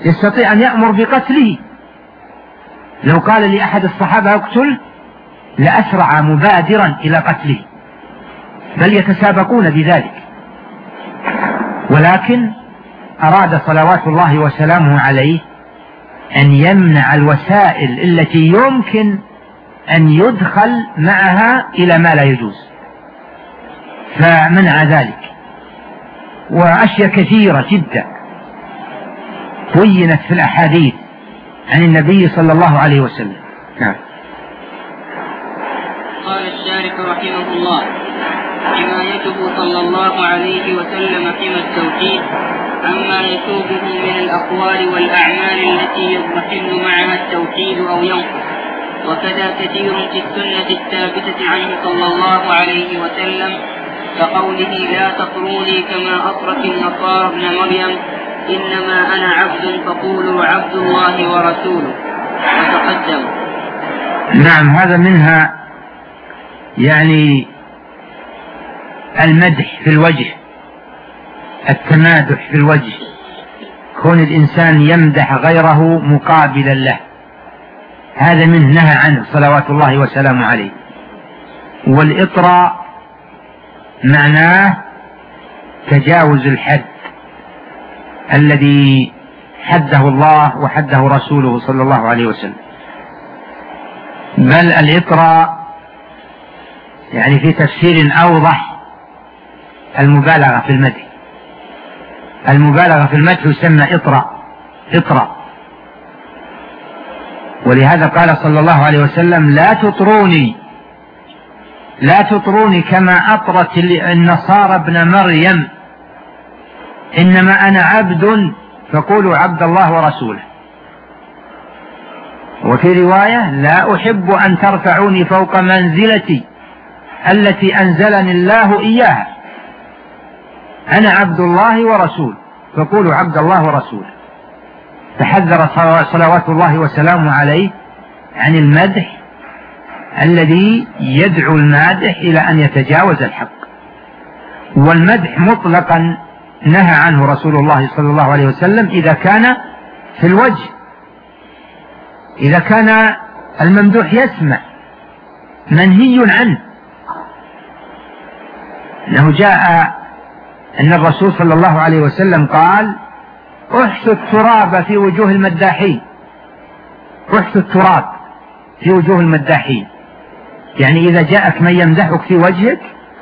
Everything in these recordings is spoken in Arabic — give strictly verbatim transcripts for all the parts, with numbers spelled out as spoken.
يستطيع أن يأمر بقتله. لو قال لأحد الصحابة اقتل لأسرع مبادرا إلى قتله، بل يتسابقون بذلك. ولكن أراد صلوات الله وسلامه عليه أن يمنع الوسائل التي يمكن أن يدخل معها إلى ما لا يجوز، فمنع ذلك. وأشياء كثيرة جدا بينت في الأحاديث عن النبي صلى الله عليه وسلم. نعم. قال الشارح رحمه الله: حمايته صلى الله عليه وسلم حمى التوحيد عما يشوبه من الأقوال والأعمال التي يضمحل معها التوحيد أو ينقص. وكذا كثير في السنة الثابتة عنه صلى الله عليه وسلم كقوله: لا تطروني كما أطرت النصارى ابن مريم، إنما أنا عبد فقولوا عبد الله ورسوله. وتقدم. نعم، هذا منها يعني المدح في الوجه، التمادح في الوجه، كون الإنسان يمدح غيره مقابلا له، هذا منه نهى عنه صلوات الله وسلامه عليه. والإطراء معناه تجاوز الحد الذي حده الله وحده رسوله صلى الله عليه وسلم، بل الإطراء يعني في تفسير أوضح المبالغة في المدح. المبالغة في المدح يسمى إطراء إطراء ولهذا قال صلى الله عليه وسلم: لا تطروني لا تطروني كما أطرت النصارى ابن مريم، إنما أنا عبد فقولوا عبد الله ورسوله. وفي رواية: لا أحب أن ترفعوني فوق منزلتي التي أنزلني الله إياها، أنا عبد الله ورسوله فقولوا عبد الله ورسوله. تحذر صلوات الله وسلامه عليه عن المدح الذي يدعو المادح إلى أن يتجاوز الحق. والمدح مطلقا نهى عنه رسول الله صلى الله عليه وسلم إذا كان في الوجه، إذا كان الممدوح يسمع، منهي عنه. أنه جاء أن الرسول صلى الله عليه وسلم قال: احثوا التراب في وجوه المداحين، احثوا التراب في وجوه المداحين، يعني إذا جاءك من يمدحك في وجهك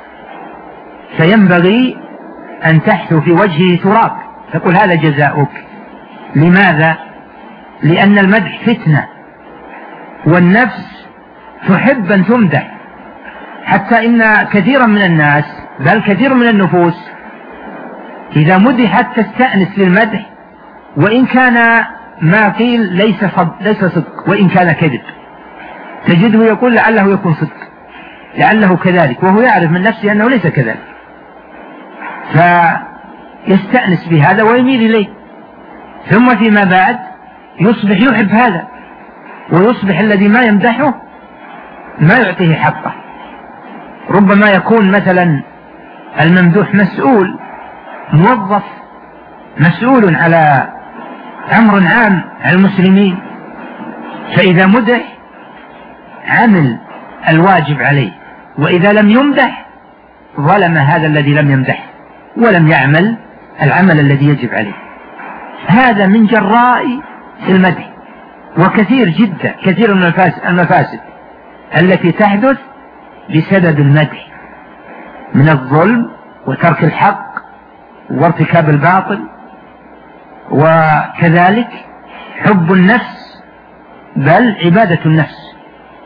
فينبغي أن تحثو في وجهه تراب، تقول هذا جزاؤك. لماذا؟ لأن المدح فتنة، والنفس تحب أن تمدح، حتى إن كثيرا من الناس بل كثير من النفوس إذا مدحت تستأنس للمدح، وإن كان ما قيل ليس ليس صدق، وإن كان كذب تجده يقول لعله يكون صدق، لعله كذلك، وهو يعرف من نفسه أنه ليس كذلك، فيستأنس بهذا ويميل إليه، ثم فيما بعد يصبح يحب هذا، ويصبح الذي ما يمدحه ما يعطيه حقه. ربما يكون مثلا الممدوح مسؤول، موظف مسؤول على أمر عام على المسلمين، فإذا مدح عمل الواجب عليه، وإذا لم يمدح ظلم هذا الذي لم يمدح ولم يعمل العمل الذي يجب عليه. هذا من جراء المدح. وكثير جدا كثير من المفاسد التي تحدث بسبب المدح، من الظلم وترك الحق وارتكاب الباطل، وكذلك حب النفس بل عبادة النفس.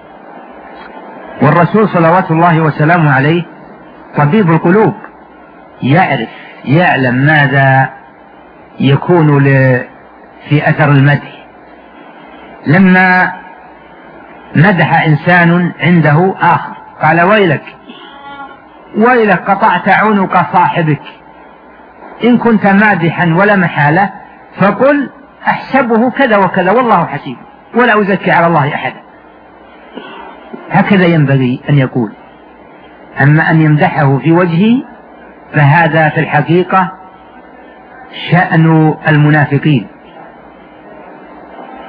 والرسول صلوات الله وسلامه عليه طبيب القلوب، يعرف يعلم ماذا يكون في أثر المدح. لما مدح إنسان عنده آخر قال: ويلك ويلك قطعت عنق صاحبك، إن كنت مادحا ولا محالة فقل أحسبه كذا وكذا والله حسيبه ولا أزكي على الله أحدا. هكذا ينبغي أن يقول. أما أن يمدحه في وجهه فهذا في الحقيقة شأن المنافقين،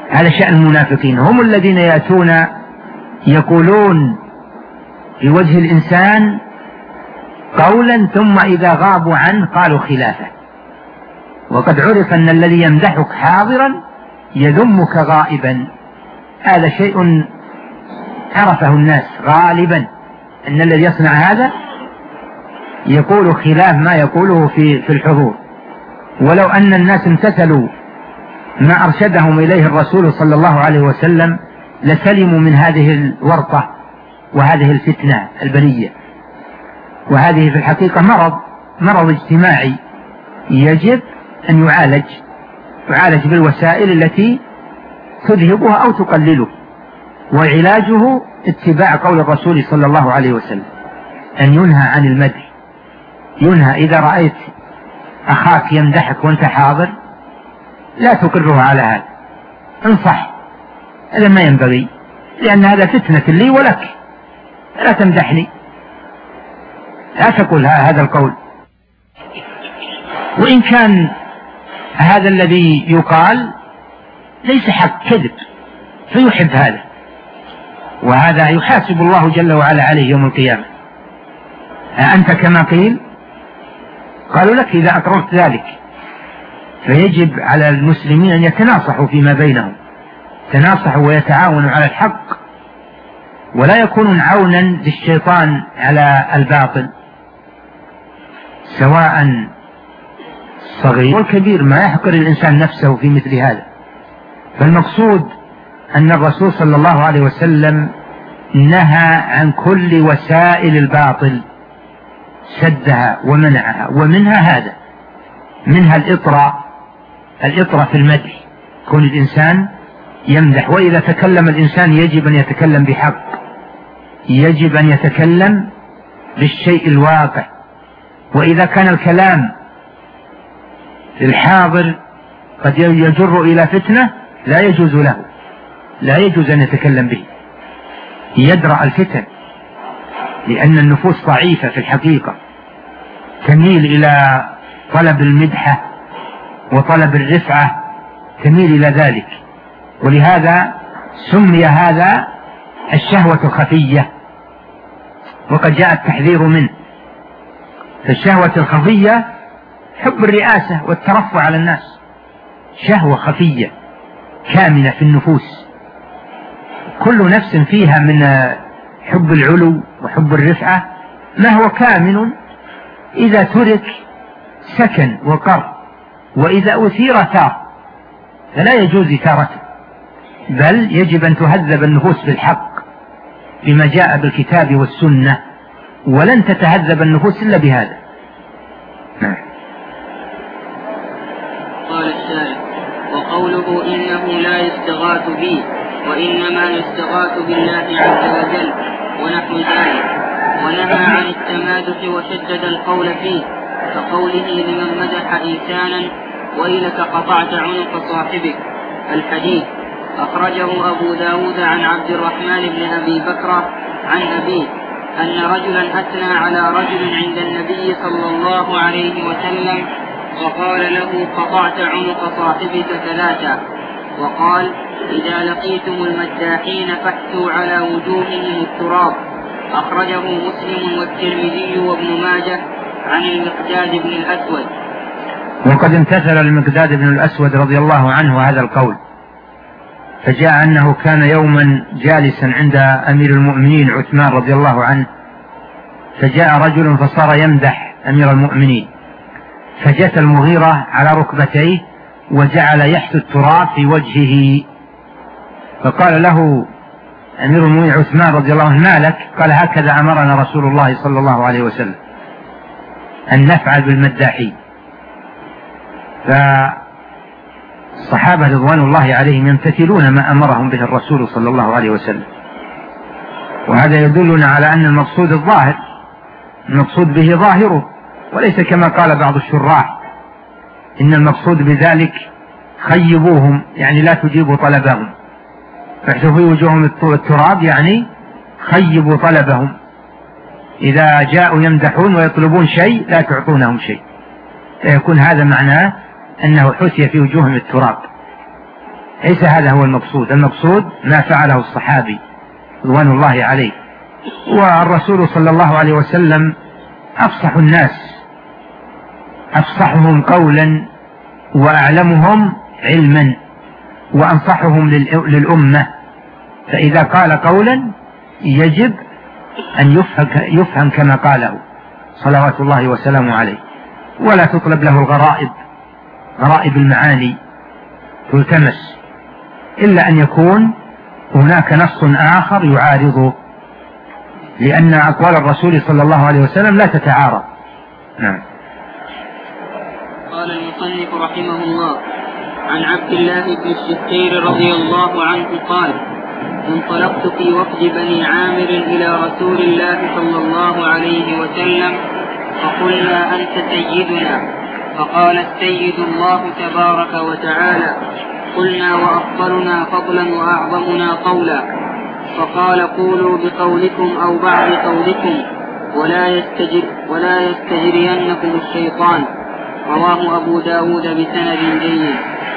هذا شأن المنافقين، هم الذين يأتون يقولون في وجه الإنسان قولا ثم إذا غابوا عنه قالوا خلافه. وقد عرف أن الذي يمدحك حاضرا يذمك غائبا، هذا شيء عرفه الناس غالبا، أن الذي يصنع هذا يقول خلاف ما يقوله في في الحضور. ولو أن الناس امتثلوا ما أرشدهم إليه الرسول صلى الله عليه وسلم لسلموا من هذه الورطة وهذه الفتنة البلية. وهذه في الحقيقة مرض مرض اجتماعي يجب أن يعالج يعالج بالوسائل التي تذهبها أو تقلله، وعلاجه اتباع قول الرسول صلى الله عليه وسلم أن ينهى عن المدح. ينهى إذا رأيت أخاك يمدحك وأنت حاضر لا تقره على هذا، انصح، هذا ما ينبغي، لأن هذا فتنة لي ولك، لا تمدحني، لا تقول هذا القول. وإن كان هذا الذي يقال ليس حق، كذب، فيحب هذا، وهذا يحاسب الله جل وعلا عليه يوم القيامة. أنت كما قيل؟ قالوا لك إذا أقررت ذلك. فيجب على المسلمين أن يتناصحوا فيما بينهم، يتناصحوا ويتعاونوا على الحق، ولا يكونون عونا للشيطان على الباطل، سواء الصغير والكبير. ما يحقر الإنسان نفسه في مثل هذا. فالمقصود أن الرسول صلى الله عليه وسلم نهى عن كل وسائل الباطل، سدها ومنعها، ومنها هذا، منها الإطراء الإطراء في المدح، كون الإنسان يمدح. وإذا تكلم الإنسان يجب أن يتكلم بحق، يجب أن يتكلم بالشيء الواقع. وإذا كان الكلام الحاضر قد يجر إلى فتنة لا يجوز له، لا يجوز أن يتكلم به، يدرأ الفتن، لأن النفوس ضعيفة في الحقيقة، تميل إلى طلب المدحة وطلب الرفعة، تميل إلى ذلك. ولهذا سمي هذا الشهوة الخفية، وقد جاء التحذير منه. فالشهوة الخفية حب الرئاسة والترفع على الناس، شهوة خفية كامنة في النفوس، كل نفس فيها من حب العلو وحب الرفعة ما هو كامن، إذا ترك سكن وقر، وإذا أثير ثار، فلا يجوز إثارته، بل يجب أن تهذب النفوس بالحق بما جاء بالكتاب والسنة، ولن تتهذب النفوس إلا بهذا. نعم. قال الشارع: وقوله إنه لا يستغاث به وإنما يستغاث بالله عز وجل ونحو ذلك. ونهى عن التمادح وشدد القول فيه، كقوله لمن مدح إنسانا: ويلك قطعت عنق صاحبك. الحديث أخرجه أبو داود عن عبد الرحمن بن أبي بكر عن أبيه أن رجلا أثنى على رجل عند النبي صلى الله عليه وسلم وقال له: قطعت عنق صاحبك ثلاثة. وقال: إذا لقيتم المداحين فاحثوا على وجوههم التراب. أخرجه مسلم والترمذي وابن ماجه عن المقداد بن الأسود. وقد امتثل المقداد بن الأسود رضي الله عنه هذا القول، فجاء أنه كان يوما جالسا عند أمير المؤمنين عثمان رضي الله عنه، فجاء رجل فصار يمدح أمير المؤمنين، فجث المغيرة على ركبتيه وجعل يحث التراب في وجهه، فقال له أمير المؤمنين عثمان رضي الله عنه: ما لك؟ قال: هكذا أمرنا رسول الله صلى الله عليه وسلم أن نفعل بالمداحين. فالصحابة رضوان الله عليهم يمتثلون ما أمرهم به الرسول صلى الله عليه وسلم، وهذا يدلنا على أن المقصود الظاهر، المقصود به ظاهره، وليس كما قال بعض الشراح إن المقصود بذلك خيبوهم، يعني لا تجيبوا طلبهم، فاحثوا في وجوههم التراب، يعني خيبوا طلبهم، إذا جاءوا يمدحون ويطلبون شيء لا تعطونهم شيء، فيكون هذا معناه أنه حثي في وجوههم التراب. ليس هذا هو المقصود. المقصود ما فعله الصحابي رضوان الله عليه. والرسول صلى الله عليه وسلم أفصح الناس، أفصحهم قولا وأعلمهم علما وأنصحهم للأمة، فإذا قال قولا يجب أن يفهم كما قاله صلوات الله وسلامه عليه، ولا تطلب له الغرائب، غرائب المعاني تلتمس، إلا أن يكون هناك نص آخر يعارضه، لأن أقوال الرسول صلى الله عليه وسلم لا تتعارض. نعم. قال المصنف رحمه الله: عن عبد الله بن الشخير رضي الله عنه قال: انطلقت في وفد بني عامر إلى رسول الله صلى الله عليه وسلم فقلنا: أنت سيدنا. فقال: السيد الله تبارك وتعالى. قلنا: وأفضلنا فضلا وأعظمنا قولا. فقال: قولوا بقولكم أو بعض قولكم ولا يستجر ولا يستجرينكم الشيطان. رواه أبو داود بسند جيد.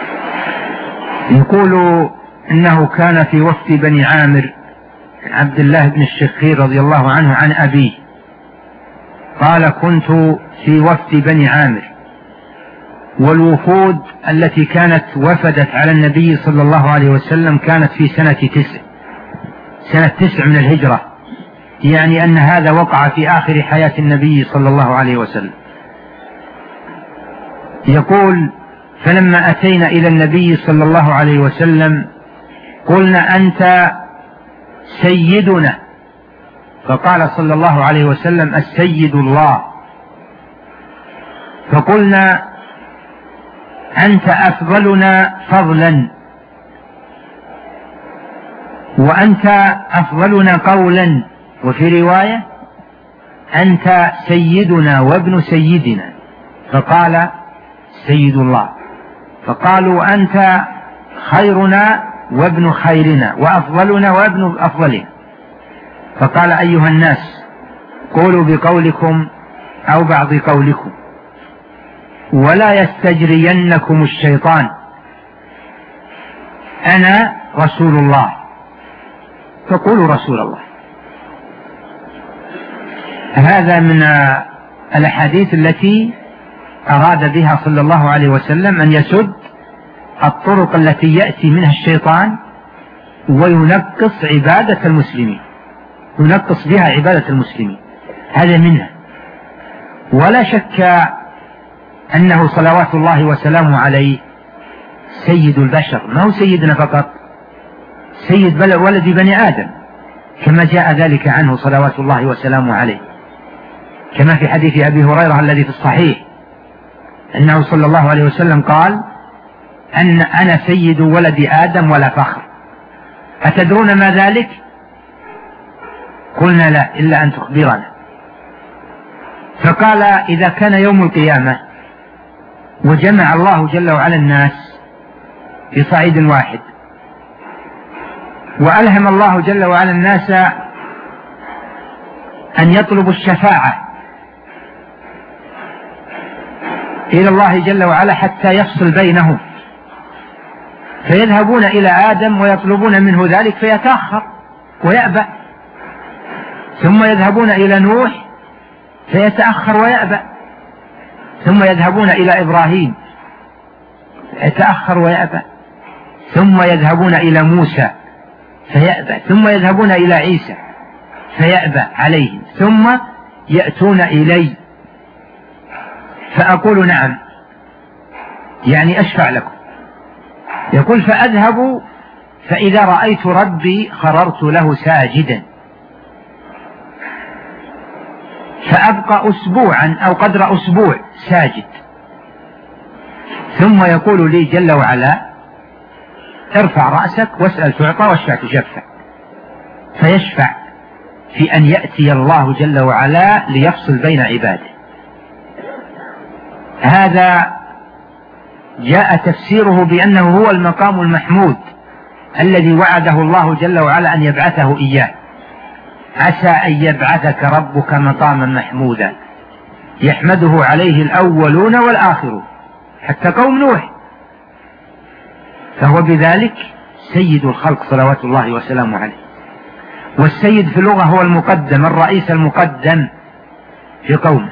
يقول إنه كان في وفد بني عامر عبد الله بن الشخير رضي الله عنه عن أبيه قال: كنت في وفد بني عامر، والوفود التي كانت وفدت على النبي صلى الله عليه وسلم كانت في سنة تسع سنة تسع من الهجرة، يعني أن هذا وقع في آخر حياة النبي صلى الله عليه وسلم. يقول: فلما أتينا إلى النبي صلى الله عليه وسلم قلنا: أنت سيدنا. فقال صلى الله عليه وسلم: السيد الله. فقلنا: أنت أفضلنا فضلا، وأنت أفضلنا قولا، وفي رواية: أنت سيدنا وابن سيدنا. فقال: سيد الله. فقالوا: أنت خيرنا وابن خيرنا وأفضلنا وابن أفضلنا. فقال: أيها الناس، قولوا بقولكم أو بعض قولكم ولا يستجرينكم الشيطان، أنا رسول الله. فقولوا رسول الله. هذا من الأحاديث التي أراد بها صلى الله عليه وسلم أن يسد الطرق التي يأتي منها الشيطان وينقص عبادة المسلمين، ينقص بها عبادة المسلمين، هذا منها. ولا شك أنه صلوات الله وسلامه عليه سيد البشر، ما هو سيدنا فقط، سيد ولد بني آدم، كما جاء ذلك عنه صلوات الله وسلامه عليه، كما في حديث أبي هريرة الذي في الصحيح أنه صلى الله عليه وسلم قال: أن أنا سيد ولد آدم ولا فخر. أتدرون ما ذلك؟ قلنا: لا، إلا أن تخبرنا. فقال: إذا كان يوم القيامة وجمع الله جل وعلا الناس في صعيد واحد، وألهم الله جل وعلا الناس أن يطلبوا الشفاعة إلى الله جل وعلا حتى يفصل بينهم، فيذهبون إلى آدم ويطلبون منه ذلك فيتأخر ويأبى، ثم يذهبون إلى نوح فيتأخر ويأبى، ثم يذهبون إلى إبراهيم فيتأخر ويأبى، ثم يذهبون إلى موسى فيأبى، ثم يذهبون إلى عيسى فيأبى عليهم، ثم يأتون إلي فأقول: نعم، يعني أشفع لكم. يقول: فأذهب فإذا رأيت ربي خررت له ساجدا، فأبقى أسبوعا أو قدر أسبوع ساجد، ثم يقول لي جل وعلا: ارفع رأسك واسأل تعطى واشفع تشفع، فيشفع في أن يأتي الله جل وعلا ليفصل بين عباده. هذا جاء تفسيره بأنه هو المقام المحمود الذي وعده الله جل وعلا أن يبعثه إياه: عسى أن يبعثك ربك مقاما محمودا يحمده عليه الأولون والآخرون، حتى قوم نوح فهو بذلك سيد الخلق صلوات الله وسلامه عليه. والسيد في اللغة هو المقدم، الرئيس المقدم في قومه.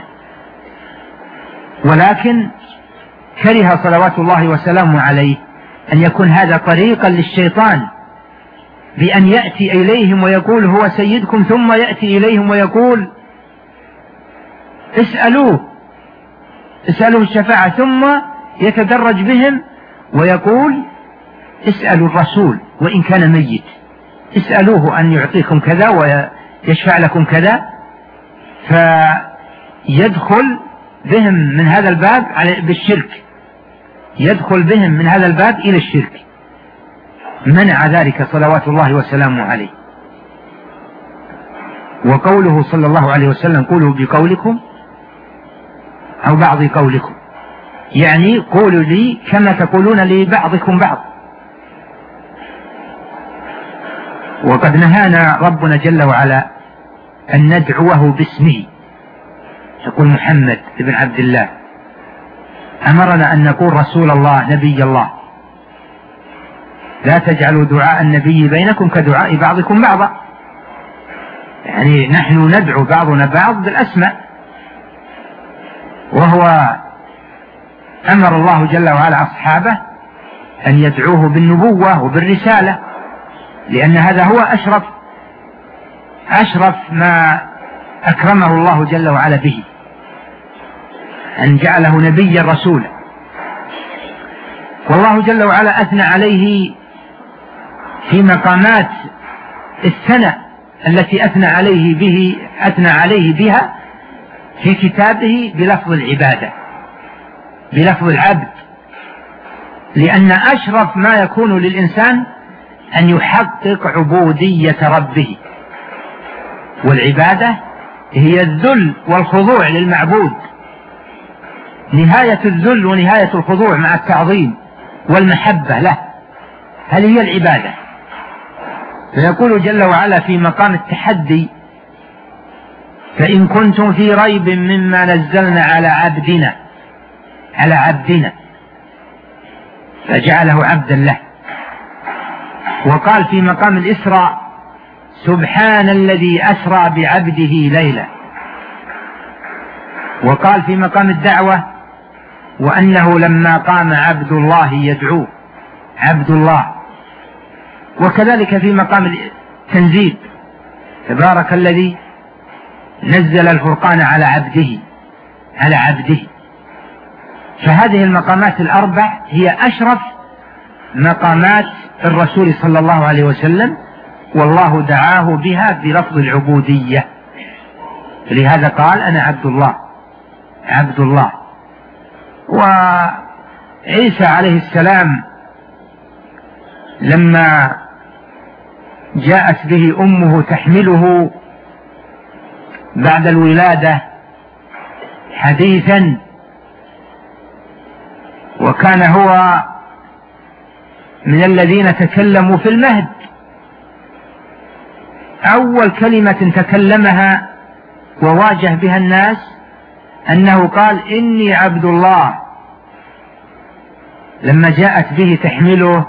ولكن كره صلوات الله وسلامه عليه أن يكون هذا طريقا للشيطان بأن يأتي إليهم ويقول هو سيدكم، ثم يأتي إليهم ويقول اسألوه اسألوه الشفاعة، ثم يتدرج بهم ويقول اسألوا الرسول وإن كان ميت، اسألوه أن يعطيكم كذا ويشفع لكم كذا. فيدخل بهم من هذا الباب بالشرك، يدخل بهم من هذا الباب إلى الشرك. منع ذلك صلوات الله وسلامه عليه. وقوله صلى الله عليه وسلم قولوا بقولكم أو بعض قولكم، يعني قولوا لي كما تقولون لبعضكم بعض. وقد نهانا ربنا جل وعلا أن ندعوه باسمه، يقول محمد بن عبد الله، أمرنا أن نقول رسول الله نبي الله، لا تجعلوا دعاء النبي بينكم كدعاء بعضكم بعضا. يعني نحن ندعو بعضنا بعض بالأسماء، وهو أمر الله جل وعلا أصحابه أن يدعوه بالنبوة وبالرسالة، لأن هذا هو أشرف أشرف ما أكرمه الله جل وعلا به، أن جعله نبيا رسولا. والله جل وعلا أثنى عليه في مقامات الثناء التي أثنى عليه به أثنى عليه بها في كتابه بلفظ العبادة، بلفظ العبد، لأن أشرف ما يكون للإنسان أن يحقق عبودية ربه، والعبادة هي الذل والخضوع للمعبود، نهاية الذل ونهاية الخضوع مع التعظيم والمحبة له، هذه هي العبادة. فيقول جل وعلا في مقام التحدي: فإن كنتم في ريب مما نزلنا على عبدنا على عبدنا فجعله عبدا له. وقال في مقام الإسراء: سبحان الذي أسرى بعبده ليلا. وقال في مقام الدعوة: وأنه لما قام عبد الله يدعوه، عبد الله. وكذلك في مقام التنزيل: تبارك الذي نزل الفرقان على عبده على عبده. فهذه المقامات الأربع هي أشرف مقامات الرسول صلى الله عليه وسلم، والله دعاه بها بلفظ العبودية. لهذا قال: أنا عبد الله عبد الله. وعيسى عليه السلام لما جاءت به أمه تحمله بعد الولادة حديثا، وكان هو من الذين تكلموا في المهد، أول كلمة تكلمها وواجه بها الناس أنه قال: إني عبد الله. لما جاءت به تحمله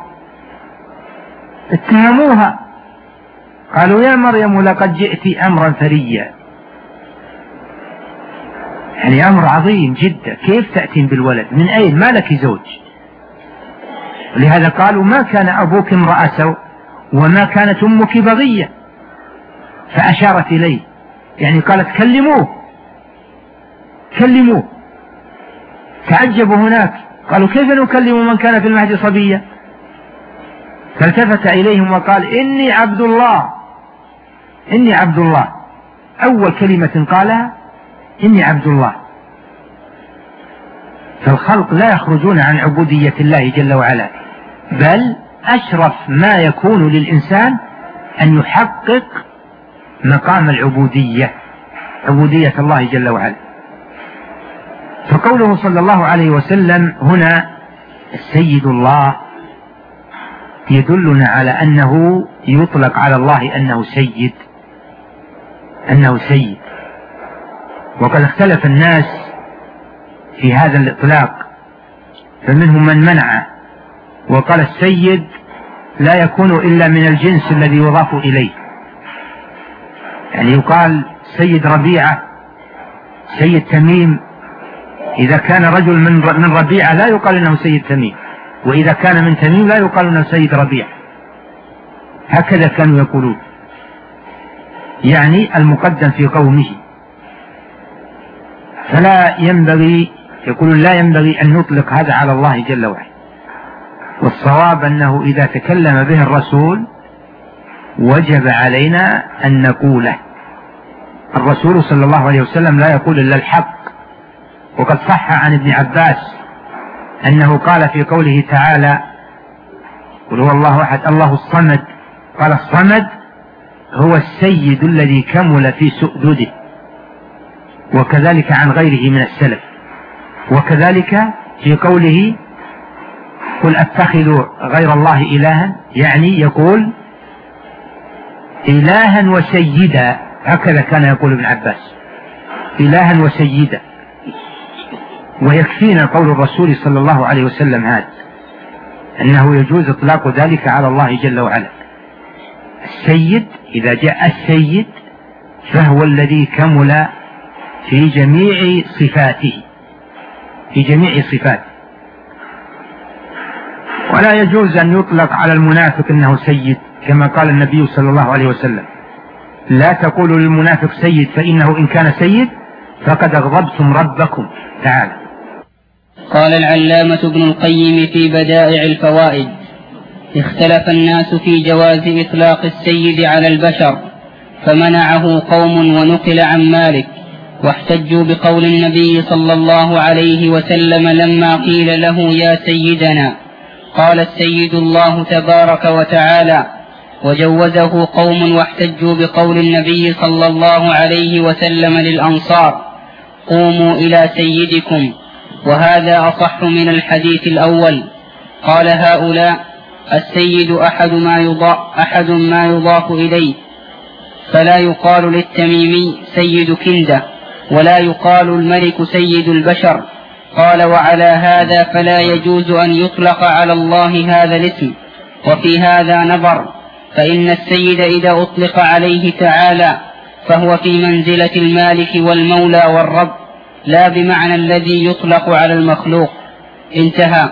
اتهموها، قالوا: يا مريم لقد جئت أمرا فريا، يعني أمر عظيم جدا، كيف تأتين بالولد؟ من أين؟ ما لك زوج. ولهذا قالوا: ما كان أبوك امرأ سوء وما كانت أمك بغية. فأشارت إليه، يعني قالت: كلموه كلموه. تعجبوا هناك، قالوا: كيف نكلم من كان في المهد صبيا؟ فالتفت إليهم وقال: إني عبد الله إني عبد الله. أول كلمة قالها: إني عبد الله. فالخلق لا يخرجون عن عبودية الله جل وعلا، بل أشرف ما يكون للإنسان أن يحقق مقام العبودية، عبودية الله جل وعلا. فقوله صلى الله عليه وسلم هنا السيد الله يدلنا على أنه يطلق على الله أنه سيد أنه سيد وقد اختلف الناس في هذا الإطلاق، فمنهم من منع وقال السيد لا يكون إلا من الجنس الذي يضاف إليه، يعني يقال سيد ربيعة، سيد تميم. إذا كان رجل من من ربيعة لا يقال إنه سيد تميم، وإذا كان من تميم لا يقال إنه سيد ربيعة. هكذا كانوا يقولون، يعني المقدم في قومه. فلا ينبغي، يقولون لا ينبغي أن نطلق هذا على الله جل وعلا، والصواب أنه إذا تكلم به الرسول وجب علينا أن نقوله. الرسول صلى الله عليه وسلم لا يقول إلا الحق، وقد صح عن ابن عباس أنه قال في قوله تعالى قل هو الله أحد الله الصمد، قال الصمد هو السيد الذي كمل في سؤدده، وكذلك عن غيره من السلف. وكذلك في قوله قل أتخذ غير الله إلها، يعني يقول إلها وسيدا، هكذا كان يقول ابن عباس، إلها وسيدا. ويكفينا قول الرسول صلى الله عليه وسلم هذا، أنه يجوز إطلاق ذلك على الله جل وعلا. السيد إذا جاء السيد فهو الذي كمل في جميع صفاته، في جميع صفاته. ولا يجوز أن يطلق على المنافق أنه سيد، كما قال النبي صلى الله عليه وسلم لا تقولوا للمنافق سيد فإنه إن كان سيد فقد أغضبتم ربكم تعالى. قال العلامة ابن القيم في بدائع الفوائد: اختلف الناس في جواز إطلاق السيد على البشر، فمنعه قوم ونقل عن مالك، واحتجوا بقول النبي صلى الله عليه وسلم لما قيل له يا سيدنا قال السيد الله تبارك وتعالى، وجوزه قوم واحتجوا بقول النبي صلى الله عليه وسلم للأنصار قوموا إلى سيدكم، وهذا أصح من الحديث الأول. قال هؤلاء السيد أحد ما يضاف, أحد ما يضاف إليه، فلا يقال للتميمي سيد كندة، ولا يقال الملك سيد البشر. قال وعلى هذا فلا يجوز أن يطلق على الله هذا الاسم. وفي هذا نظر، فإن السيد إذا أطلق عليه تعالى فهو في منزلة المالك والمولى والرب، لا بمعنى الذي يطلق على المخلوق. انتهى.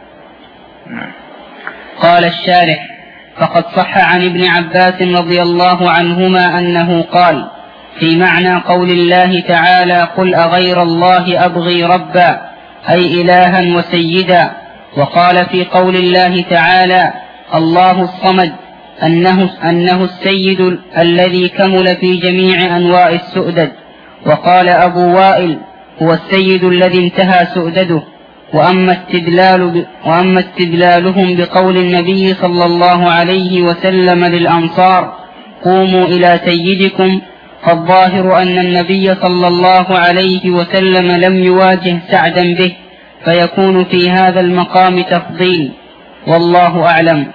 قال الشارح: فقد صح عن ابن عباس رضي الله عنهما أنه قال في معنى قول الله تعالى قل أغير الله أبغي ربا، أي إلها وسيدا. وقال في قول الله تعالى الله الصمد أنه, أنه السيد الذي كمل في جميع أنواع السؤدد. وقال أبو وائل هو السيد الذي انتهى سؤدده. وأما, استدلال وأما استدلالهم بقول النبي صلى الله عليه وسلم للأنصار قوموا إلى سيدكم، فالظاهر أن النبي صلى الله عليه وسلم لم يواجه سعدا به، فيكون في هذا المقام تفضيل، والله أعلم.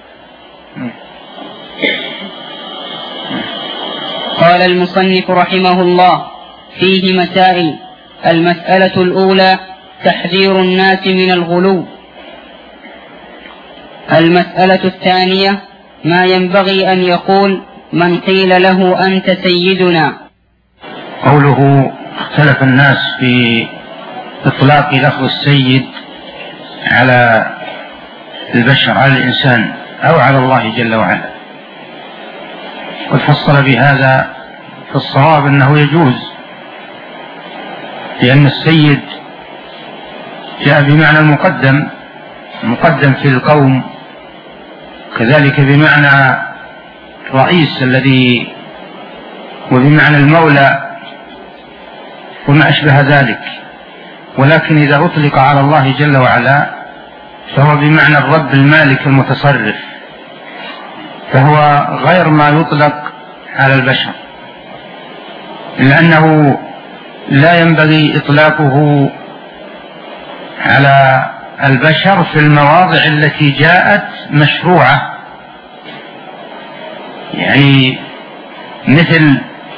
قال المصنف رحمه الله: فيه مسائل. المسألة الأولى تحذير الناس من الغلو. المسألة الثانية ما ينبغي أن يقول من قيل له أنت سيدنا. قوله اختلف الناس في إطلاق لفظ السيد على البشر، على الإنسان أو على الله جل وعلا، وفصل بهذا في الصواب أنه يجوز، لأن السيد جاء بمعنى المقدم، المقدم في القوم، كذلك بمعنى رئيس الذي، وبمعنى المولى وما أشبه ذلك. ولكن إذا أطلق على الله جل وعلا فهو بمعنى الرب المالك المتصرف، فهو غير ما يطلق على البشر، لأنه لا ينبغي إطلاقه على البشر في المواضع التي جاءت مشروعة، يعني مثل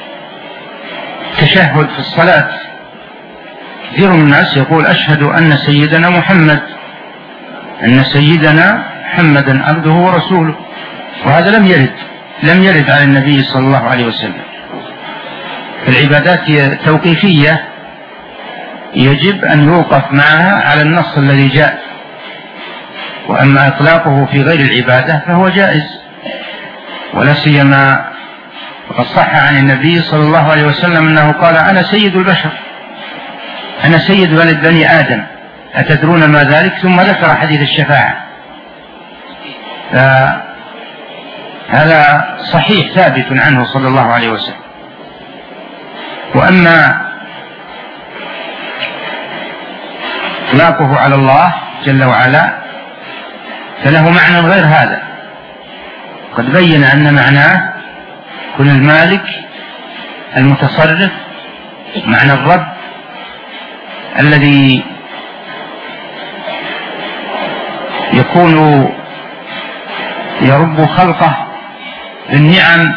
التشهد في الصلاة. كثير من الناس يقول أشهد أن سيدنا محمد، أن سيدنا محمدا عبده ورسوله، وهذا لم يرد لم يرد على النبي صلى الله عليه وسلم. العبادات توقيفية يجب أن يوقف معها على النص الذي جاء، وأما إطلاقه في غير العبادة فهو جائز، ولا سيما وقد صح عن النبي صلى الله عليه وسلم أنه قال: أنا سيد البشر، أنا سيد ولد بني آدم، أتدرون ما ذلك؟ ثم ذكر حديث الشفاعة. هذا صحيح ثابت عنه صلى الله عليه وسلم. وأما إطلاقه على الله جل وعلا فله معنى غير هذا، قد بين أن معناه كن المالك المتصرف، معنى الرب الذي يكون يرب خلقه بالنعم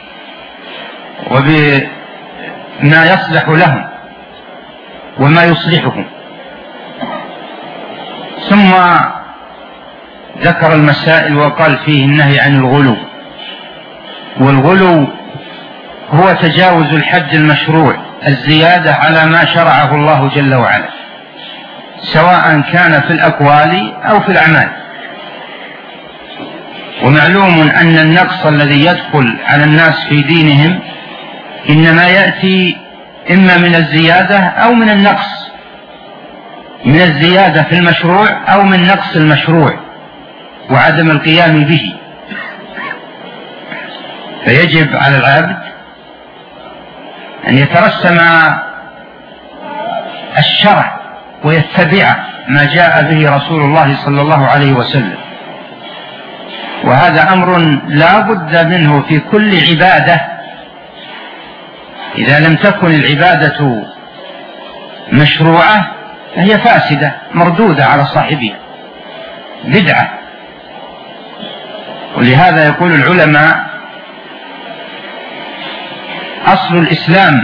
وبما يصلح لهم وما يصلحهم. ثم ذكر المسائل وقال فيه النهي عن الغلو، والغلو هو تجاوز الحد المشروع، الزيادة على ما شرعه الله جل وعلا، سواء كان في الأقوال أو في الأعمال. ومعلوم أن النقص الذي يدخل على الناس في دينهم إنما يأتي إما من الزيادة أو من النقص، من الزيادة في المشروع أو من نقص المشروع وعدم القيام به. فيجب على العبد أن يترسم الشرع ويتبع ما جاء به رسول الله صلى الله عليه وسلم، وهذا أمر لا بد منه في كل عبادة. إذا لم تكن العبادة مشروعة فهي فاسدة مردودة على صاحبها، بدعة. ولهذا يقول العلماء: أصل الإسلام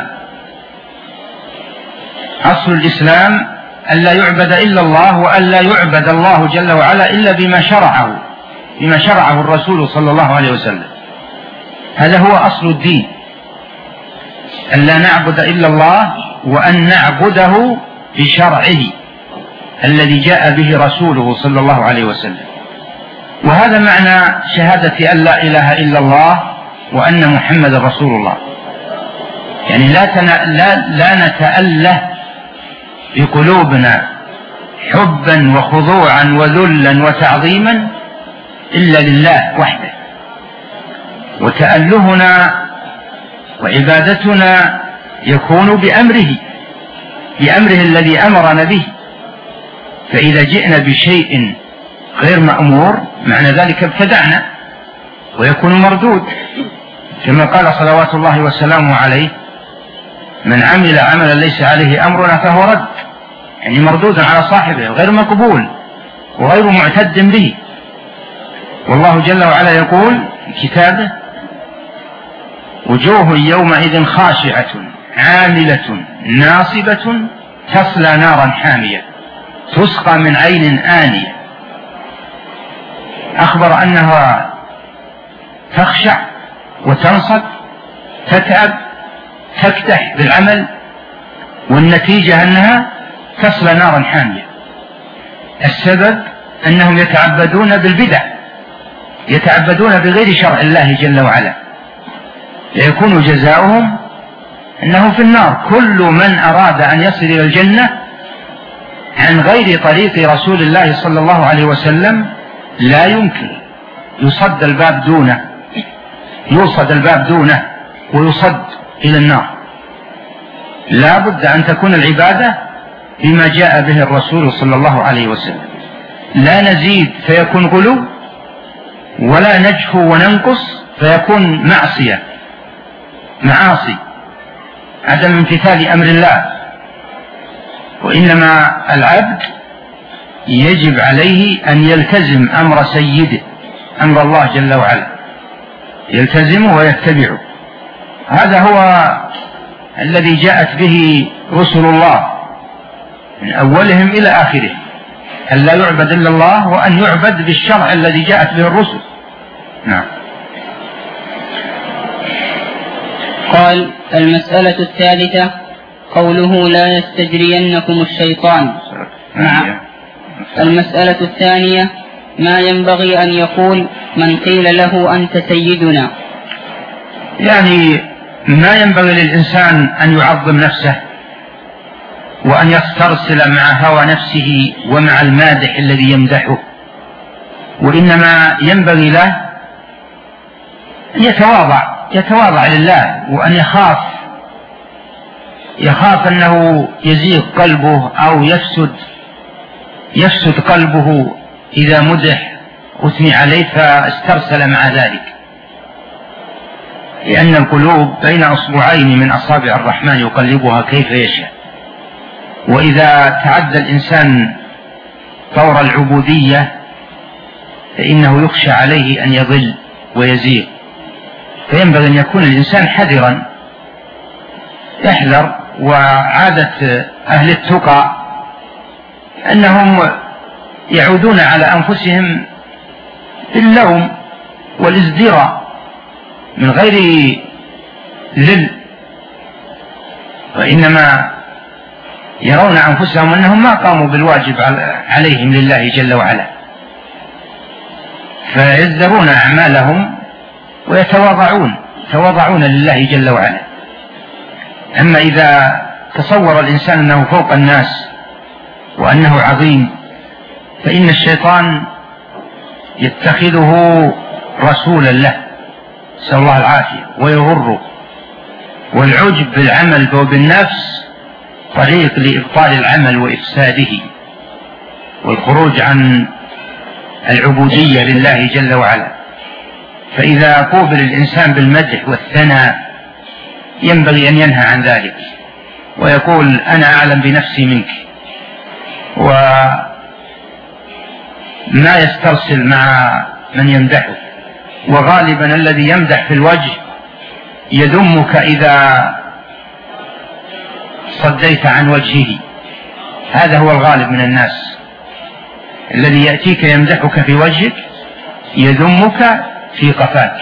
أصل الإسلام ألا يعبد إلا الله، وألا يعبد الله جل وعلا إلا بما شرعه بما شرعه الرسول صلى الله عليه وسلم. هذا هو أصل الدين، ألا نعبد إلا الله وأن نعبده بشرعه الذي جاء به رسوله صلى الله عليه وسلم. وهذا معنى شهادة أن لا إله إلا الله وأن محمد رسول الله. يعني لا, تنا... لا... لا نتأله بقلوبنا حبا وخضوعا وذلا وتعظيما إلا لله وحده، وتألهنا وعبادتنا يكون بأمره بأمره الذي أمرنا به. فإذا جئنا بشيء غير مأمور معنى ذلك ابتدعنا ويكون مردود، كما قال صلوات الله وسلامه عليه: من عمل عملا ليس عليه أمرنا فهو رد، يعني مردود على صاحبه غير مقبول وغير معتد به. والله جل وعلا يقول في كتابه: وجوه يومئذ خاشعة عاملة ناصبة تصلى نارا حامية تسقى من عين آنية. أخبر أنها تخشع وتنصب، تتعب، تكتح بالعمل، والنتيجة أنها تصلى نارا حامية. السبب أنهم يتعبدون بالبدع، يتعبدون بغير شرع الله جل وعلا، يكون جزاؤهم أنه في النار. كل من أراد أن يصل إلى الجنة عن غير طريق رسول الله صلى الله عليه وسلم لا يمكن، يصد الباب دونه يوصد الباب دونه ويصد إلى النار. لا بد أن تكون العبادة بما جاء به الرسول صلى الله عليه وسلم، لا نزيد فيكون غلو، ولا نجفو وننقص فيكون معصية معاصي عدم امتثال أمر الله. وإنما العبد يجب عليه أن يلتزم أمر سيده، أمر الله جل وعلا، يلتزمه ويتبعه. هذا هو الذي جاءت به رسل الله من أولهم إلى آخرهم، أن لا يعبد إلا الله، وأن يعبد بالشرع الذي جاءت به الرسل. نعم. قال: المسألة الثالثة قوله لا يستجرينكم الشيطان. نعم. المسألة الثانية ما ينبغي أن يقول من قيل له أنت سيدنا. يعني ما ينبغي للإنسان أن يعظم نفسه وأن يسترسل مع هوى نفسه ومع المادح الذي يمدحه، وإنما ينبغي له أن يتواضع يتواضع لله، وأن يخاف يخاف أنه يزيغ قلبه أو يفسد يفسد قلبه إذا مدح أثني عليه فاسترسل مع ذلك، لأن القلوب بين أصبعين من أصابع الرحمن يقلبها كيف يشاء، وإذا تعدى الإنسان طور العبودية فإنه يخشى عليه أن يضل ويزيغ، فينبغي أن يكون الإنسان حذرا يحذر. وعادة أهل التقى أنهم يعودون على أنفسهم باللوم والازدراء من غير ذل، وإنما يرون أنفسهم أنهم ما قاموا بالواجب عليهم لله جل وعلا، فيزدرون أعمالهم ويتواضعون يتواضعون لله جل وعلا. أما إذا تصور الإنسان أنه فوق الناس وأنه عظيم فإن الشيطان يتخذه رسولا له، نسأل الله العافية، ويغره. والعجب بالعمل وبالنفس طريق لإبطال العمل وإفساده والخروج عن العبودية لله جل وعلا. فإذا قوبل الإنسان بالمدح والثناء ينبغي أن ينهى عن ذلك ويقول أنا أعلم بنفسي منك، وما يسترسل مع من يمدحه. وغالبا الذي يمدح في الوجه يذمك إذا صديت عن وجهه، هذا هو الغالب من الناس. الذي يأتيك يمدحك في وجهك يذمك في قفاك.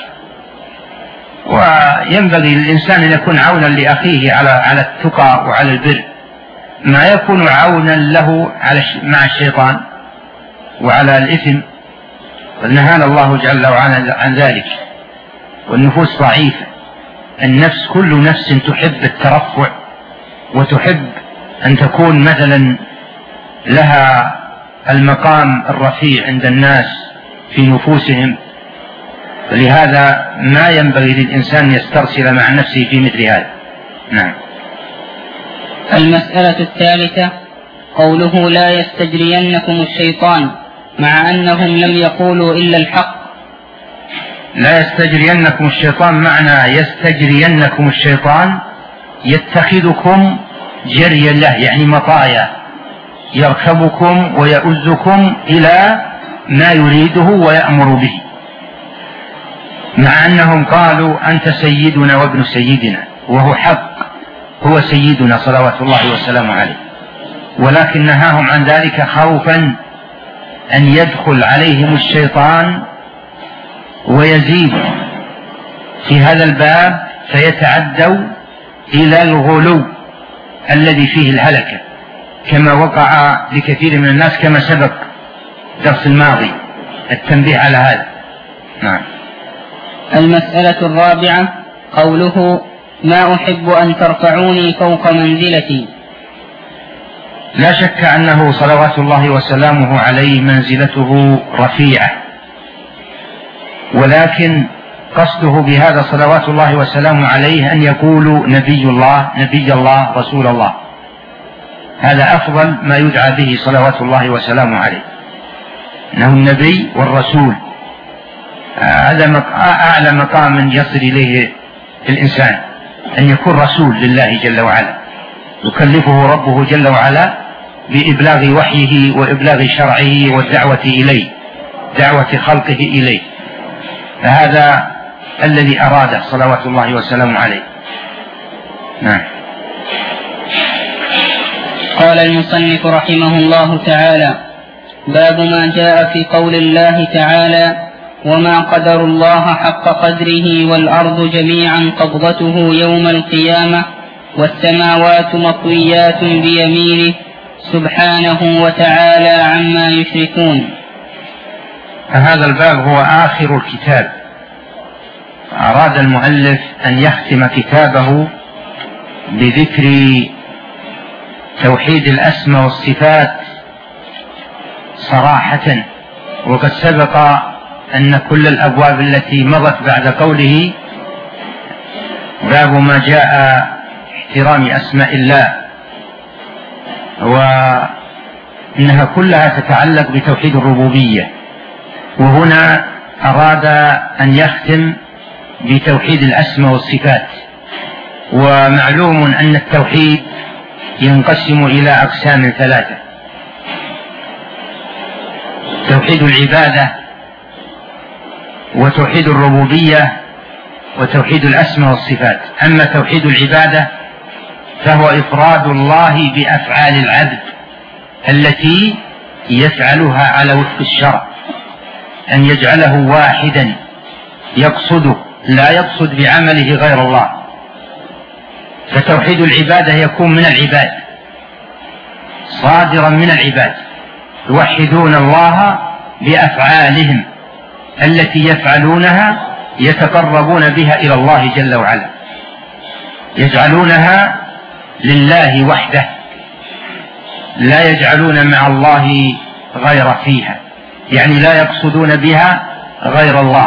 وينبغي للإنسان أن يكون عونا لأخيه على على التقى وعلى البر، ما يكون عونا له على مع الشيطان وعلى الإثم، ونهانا الله جل وعلا عن ذلك. والنفوس ضعيفة، النفس كل نفس تحب الترفع وتحب أن تكون مثلا لها المقام الرفيع عند الناس في نفوسهم، فلهذا ما ينبغي للإنسان يسترسل مع نفسه في مثل هذا. نعم. المسألة الثالثة قوله لا يستجرينكم الشيطان، مع أنهم لم يقولوا إلا الحق. لا يستجرينكم الشيطان معنى يستجرينكم الشيطان يتخذكم جريا له، يعني مطايا، يركبكم ويؤزكم إلى ما يريده ويأمر به، مع أنهم قالوا أنت سيدنا وابن سيدنا، وهو حق، هو سيدنا صلوات الله وسلامه عليه، ولكن نهاهم عن ذلك خوفا أن يدخل عليهم الشيطان ويزيد في هذا الباب فيتعدوا إلى الغلو الذي فيه الهلكة، كما وقع لكثير من الناس كما سبق درس الماضي التنبيه على هذا. نعم. المسألة الرابعة قوله ما أحب أن ترفعوني فوق منزلتي. لا شك أنه صلوات الله وسلامه عليه منزلته رفيعة، ولكن قصده بهذا صلوات الله وسلامه عليه أن يقولوا نبي الله نبي الله رسول الله، هذا أفضل ما يدعى به صلوات الله وسلامه عليه، أنه النبي والرسول، هذا أعلى مقام يصل إليه الإنسان، أن يكون رسول لله جل وعلا، يكلفه ربه جل وعلا بإبلاغ وحيه وإبلاغ شرعه والدعوة إليه، دعوة خلقه إليه، فهذا الذي أراده صلوات الله وسلامه عليه. نعم. قال المصنف رحمه الله تعالى باب ما جاء في قول الله تعالى: وما قدر الله حق قدره والأرض جميعا قبضته يوم القيامة والسماوات مطويات بيمينه سبحانه وتعالى عما يشركون. هذا الباب هو آخر الكتاب. أراد المؤلف أن يختم كتابه بذكر توحيد الأسماء والصفات صراحة، وقد سبق أن كل الأبواب التي مضت بعد قوله باب ما جاء احترام أسماء الله، وإنها كلها تتعلق بتوحيد الربوبية، وهنا أراد أن يختم بتوحيد الأسماء والصفات. ومعلوم أن التوحيد ينقسم إلى أقسام ثلاثة: توحيد العبادة، وتوحيد الربوبية، وتوحيد الأسماء والصفات. أما توحيد العبادة فهو إفراد الله بأفعال العبد التي يفعلها على وفق الشرع، أن يجعله واحدا يقصده، لا يقصد بعمله غير الله. فتوحيد العبادة يكون من العباد، صادرا من العباد، يوحدون الله بأفعالهم التي يفعلونها يتقربون بها إلى الله جل وعلا، يجعلونها لله وحده، لا يجعلون مع الله غير فيها، يعني لا يقصدون بها غير الله.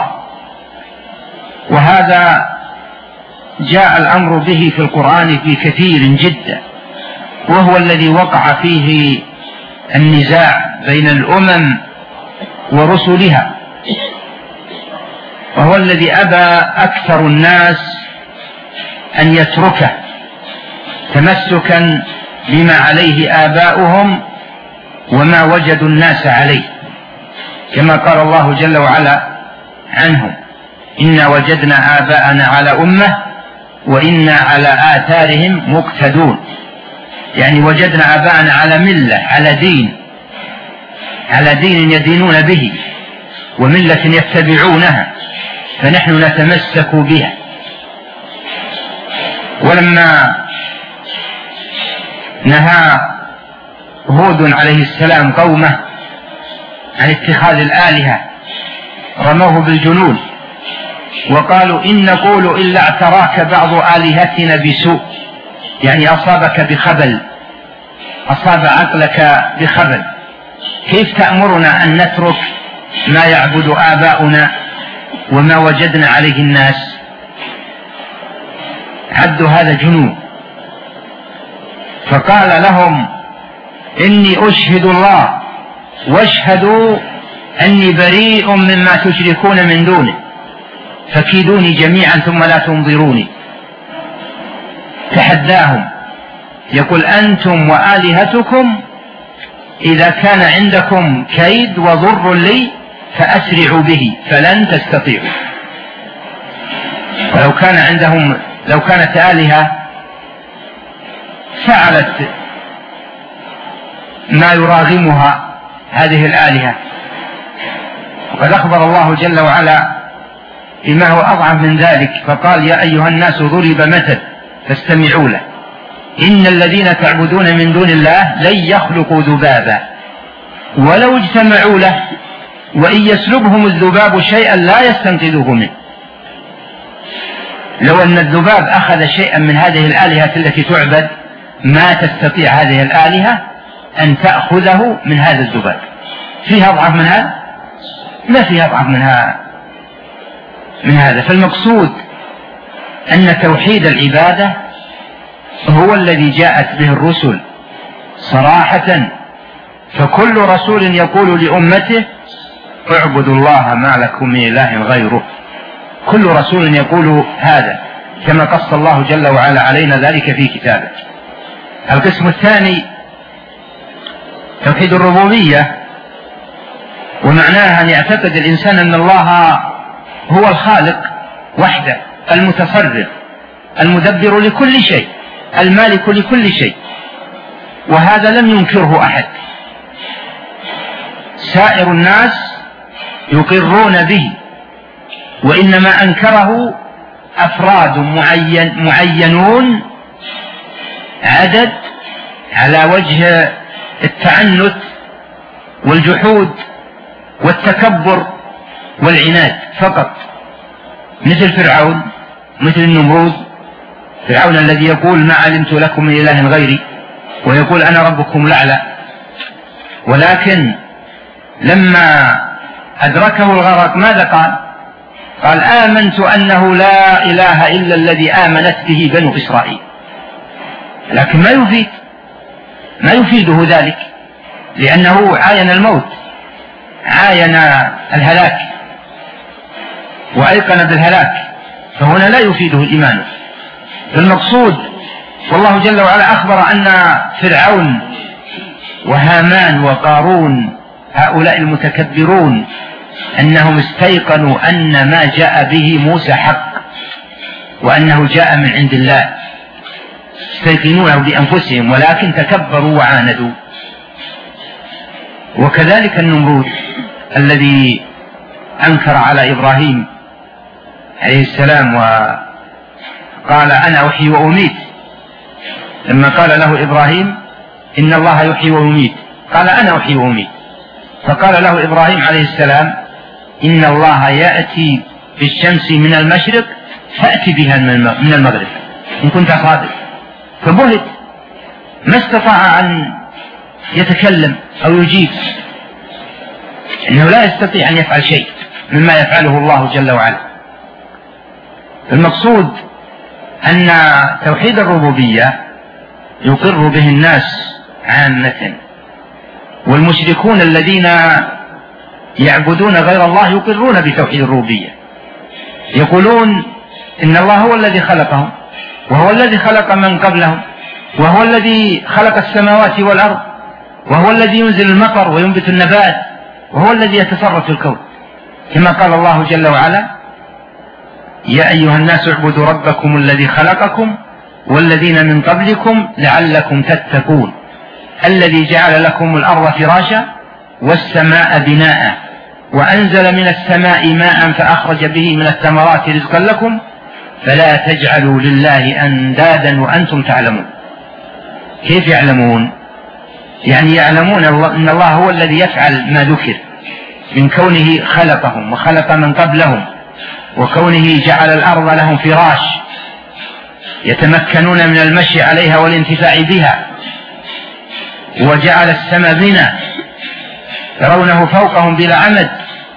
وهذا جاء الأمر به في القرآن في كثير جدا، وهو الذي وقع فيه النزاع بين الأمم ورسلها، وهو الذي أبى أكثر الناس أن يتركه تمسكا بما عليه آباؤهم وما وجدوا الناس عليه، كما قال الله جل وعلا عنهم: إنا وجدنا آباءنا على أمة وإنا على آثارهم مقتدون. يعني وجدنا آباءنا على ملة، على دين، على دين يدينون به، وملة يتبعونها، فنحن نتمسك بها. ولما نهى هود عليه السلام قومه عن اتخاذ الآلهة رموه بالجنون وقالوا: إن نقول إلا اعتراك بعض آلهتنا بسوء، يعني أصابك بخبل، أصاب عقلك بخبل، كيف تأمرنا أن نترك ما يعبد آباؤنا وما وجدنا عليه الناس؟ عد هذا جنون. فقال لهم: إني أشهد الله واشهدوا أني بريء مما تشركون من دونه فكيدوني جميعا ثم لا تنظروني. تحداهم، يقول: أنتم وآلهتكم إذا كان عندكم كيد وضر لي فأسرعوا به فلن تستطيعوا. ولو كان عندهم، لو كانت آلهة فعلت ما يراغمها هذه الآلهة، وقد أخبر الله جل وعلا بما هو أضعف من ذلك، فقال: يا أيها الناس ضرب مثل فاستمعوا له، إن الذين تعبدون من دون الله لن يخلقوا ذبابا ولو اجتمعوا له وإن يسلبهم الذباب شيئا لا يستنقذوه منه. لو أن الذباب أخذ شيئا من هذه الآلهة التي تعبد ما تستطيع هذه الآلهة أن تأخذه من هذا الذباب. فيها أضعف من هذا؟ ما فيها أضعف منها من هذا. فالمقصود أن توحيد العبادة هو الذي جاءت به الرسل صراحة، فكل رسول يقول لأمته: اعبدوا الله ما لكم من إله غيره. كل رسول يقول هذا، كما قص الله جل وعلا علينا ذلك في كتابه. القسم الثاني توحيد الربوبية، ومعناها أن يعتقد الإنسان أن الله هو الخالق وحده، المتصرف، المدبر لكل شيء، المالك لكل شيء، وهذا لم ينكره أحد. سائر الناس يقرون به، وإنما أنكره أفراد معين معينون عدد على وجه التعنت والجحود والتكبر والعناد فقط، مثل فرعون، مثل النمرود. فرعون الذي يقول ما علمت لكم من إله غيري، ويقول أنا ربكم الأعلى. ولكن لما أدركه الغرق ماذا قال؟ قال آمنت أنه لا إله إلا الذي آمنت به بنو إسرائيل. لكن ما يفيد ما يفيده ذلك، لأنه عاين الموت، عاين الهلاك وأيقن بالهلاك، فهنا لا يفيده الإيمان. المقصود، والله جل وعلا أخبر أن فرعون وهامان وقارون هؤلاء المتكبرون أنهم استيقنوا أن ما جاء به موسى حق، وأنه جاء من عند الله، استيقنونه بأنفسهم، ولكن تكبروا وعاندوا. وكذلك النمرود الذي أنكر على إبراهيم عليه السلام وقال أنا أحيي وأميت، لما قال له إبراهيم إن الله يحيي ويميت قال أنا أحيي وأميت، فقال له إبراهيم عليه السلام إن الله يأتي بالشمس من المشرق فأتي بها من المغرب إن كنت صادق. فبهت، ما استطاع أن يتكلم أو يجيب، إنه لا يستطيع أن يفعل شيء مما يفعله الله جل وعلا. المقصود أن توحيد الربوبية يقر به الناس عامة، والمشركون الذين يعبدون غير الله يقرون بتوحيد الربوبية، يقولون إن الله هو الذي خلقهم، وهو الذي خلق من قبلهم، وهو الذي خلق السماوات والأرض، وهو الذي ينزل المطر وينبت النبات، وهو الذي يتصرف في الكون، كما قال الله جل وعلا يا أيها الناس اعبدوا ربكم الذي خلقكم والذين من قبلكم لعلكم تتقون الذي جعل لكم الأرض فراشا والسماء بناء وأنزل من السماء ماء فأخرج به من الثمرات رزقا لكم فلا تجعلوا لله أندادا وأنتم تعلمون. كيف يعلمون؟ يعني يعلمون أن الله هو الذي يفعل ما ذكر من كونه خلقهم وخلق من قبلهم، وكونه جعل الأرض لهم فراش يتمكنون من المشي عليها والانتفاع بها، وجعل السماء بنا يرونه فوقهم بلا عمد،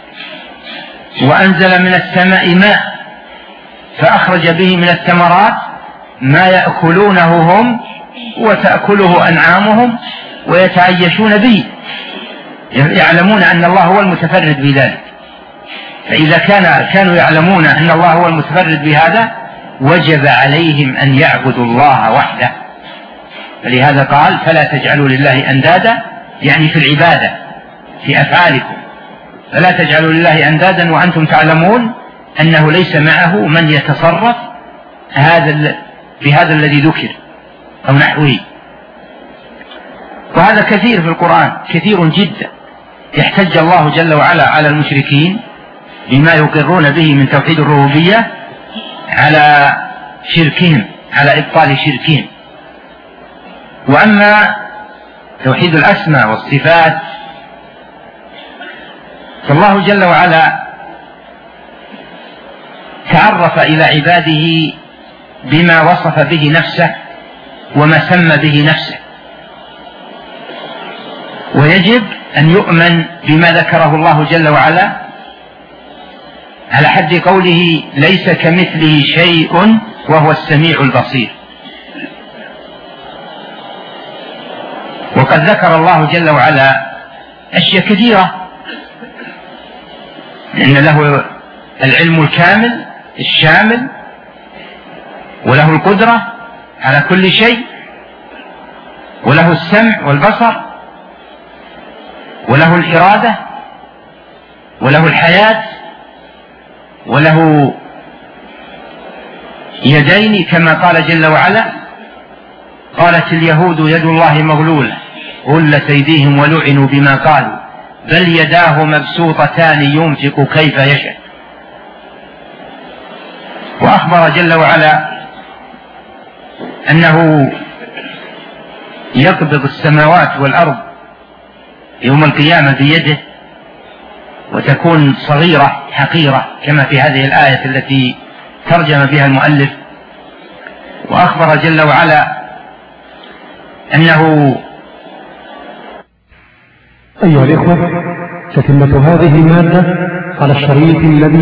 وأنزل من السماء ماء فأخرج به من الثمرات ما يأكلونه هم وتأكله أنعامهم ويتعيشون به. يعلمون أن الله هو المتفرد بذلك، فإذا كان كانوا يعلمون أن الله هو المتفرد بهذا وجب عليهم أن يعبدوا الله وحده. فلهذا قال فلا تجعلوا لله أندادا، يعني في العبادة في أفعالكم، فلا تجعلوا لله أندادا وأنتم تعلمون أنه ليس معه من يتصرف هذا بهذا الذي ذكر أو نحوه. وهذا كثير في القرآن، كثير جدا. يحتج الله جل وعلا على المشركين بما يقرون به من توحيد الربوبية على شركهم، على إبطال شركهم. وأما توحيد الأسماء والصفات فالله جل وعلا تعرف إلى عباده بما وصف به نفسه وما سمى به نفسه، ويجب أن يؤمن بما ذكره الله جل وعلا على حد قوله ليس كمثله شيء وهو السميع البصير. وقد ذكر الله جل وعلا أشياء كثيرة، إن له العلم الكامل الشامل، وله القدرة على كل شيء، وله السمع والبصر، وله الإرادة، وله الحياة، وله يدين كما قال جل وعلا قالت اليهود يد الله مغلولة غلت أيديهم ولعنوا بما قالوا بل يداه مبسوطتان ينفق كيف يشاء. وأخبر جل وعلا أنه يقبض السماوات والأرض يوم القيامة بيده وتكون صغيرة حقيرة كما في هذه الآية التي ترجم بها المؤلف. وأخبر جل وعلا أنه أيها الإخوة، تتمة هذه المادة على الشريط الذي